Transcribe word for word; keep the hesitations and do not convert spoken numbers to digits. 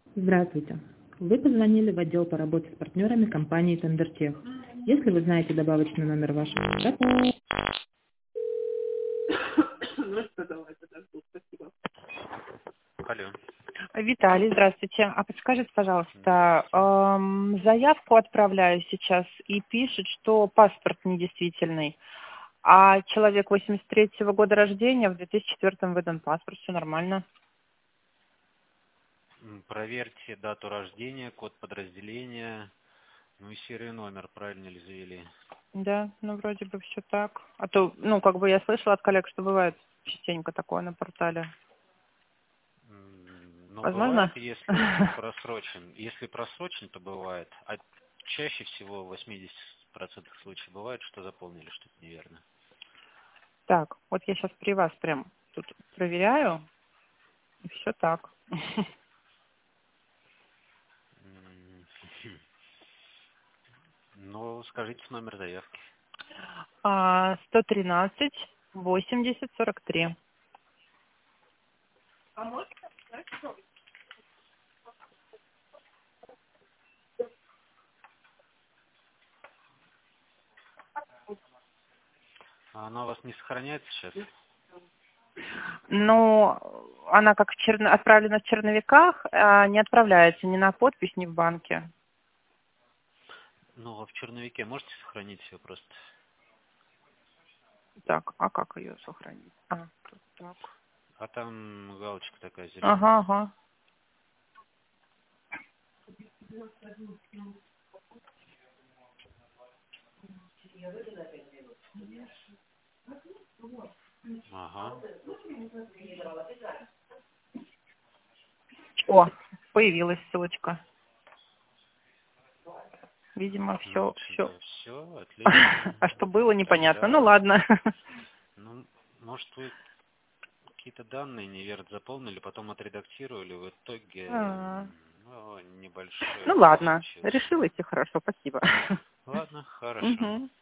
Здравствуйте. Вы позвонили в отдел по работе с партнерами компании Тендертех. Если вы знаете добавочный номер вашего контакта... Ну что, давай, подожду, спасибо. Алло. Виталий, здравствуйте. А подскажите, пожалуйста, эм, заявку отправляю сейчас и пишет, что паспорт недействительный, а человек восемьдесят третьего года рождения, в две тысячи четвёртом выдан паспорт, все нормально. М, Проверьте дату рождения, код подразделения, ну и серию номер, правильно ли завели? Да, ну вроде бы все так. А то, ну, как бы я слышала от коллег, что бывает частенько такое на портале. М, Но бывает, Возможно? если просрочен. Если просрочен, то бывает. А чаще всего в восьмидесяти процентах случаев бывает, что заполнили что-то неверно. Так, вот я сейчас при вас прям тут проверяю, и все так. М, Ну, скажите номер заявки. А, сто тринадцать восемьдесят сорок три. А она у вас не сохраняется сейчас? Но она как в черно... отправлена в черновиках, а не отправляется ни на подпись, ни в банке. Ну, а в черновике можете сохранить все просто? Так, а как ее сохранить? А, тут так. А там галочка такая зеленая. Ага, ага. Ага. О, появилась ссылочка. Видимо, Ну все, вот все. сюда все, отлично. А что было, непонятно. Ну Тогда, ладно. ну, может, вы какие-то данные неверно заполнили, потом отредактировали, в итоге А, ну, небольшой Ну сбой ладно. случился. Решила идти хорошо, спасибо. Ладно, хорошо. Мгм.